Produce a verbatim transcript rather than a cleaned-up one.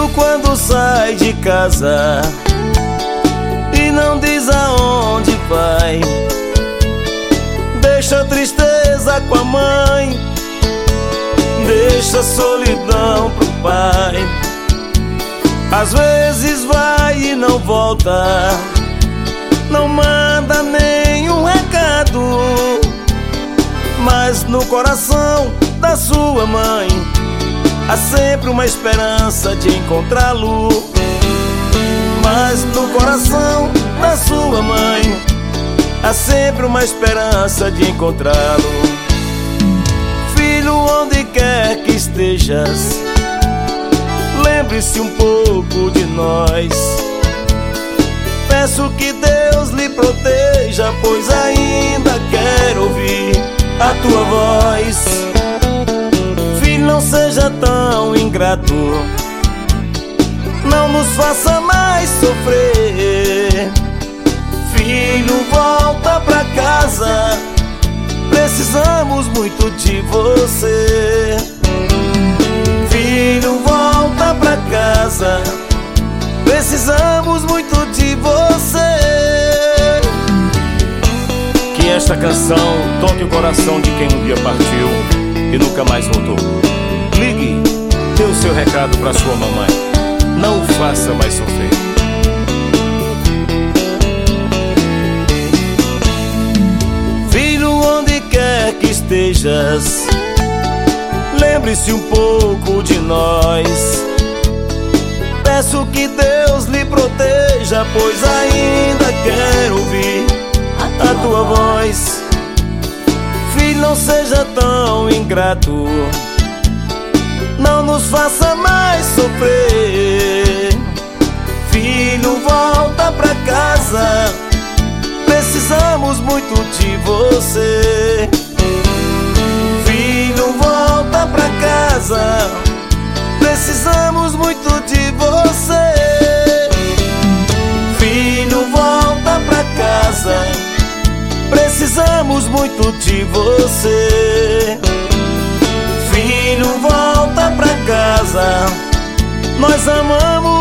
quando sai de casa e não diz aonde vai, deixa tristeza com a mãe, deixa solidão pro pai. Às vezes vai e não volta, não manda nenhum recado, mas no coração da sua mãe há sempre uma esperança de encontrá-lo. Mas no coração da sua mãe há sempre uma esperança de encontrá-lo. Filho, onde quer que estejas, lembre-se um pouco de nós. Peço que Deus lhe proteja, pois ainda quero ouvir a tua voz. Filho, não seja tão ingrato, não nos faça mais sofrer. Filho, volta pra casa, precisamos muito de você. Filho, volta pra casa, precisamos muito de você. Que esta canção toque o coração de quem um dia partiu e nunca mais voltou. Ligue, dê o seu recado pra sua mamãe, não o faça mais sofrer. Filho, onde quer que estejas, lembre-se um pouco de nós. Peço que Deus lhe proteja, pois ainda quero ouvir a tua voz. Filho, não seja tão ingrato, não nos faça mais sofrer. Filho, volta pra casa, precisamos muito de você. Filho, volta pra casa, precisamos muito de você. Filho, volta pra casa, precisamos muito de você. Filho, volta pra casa, nós amamos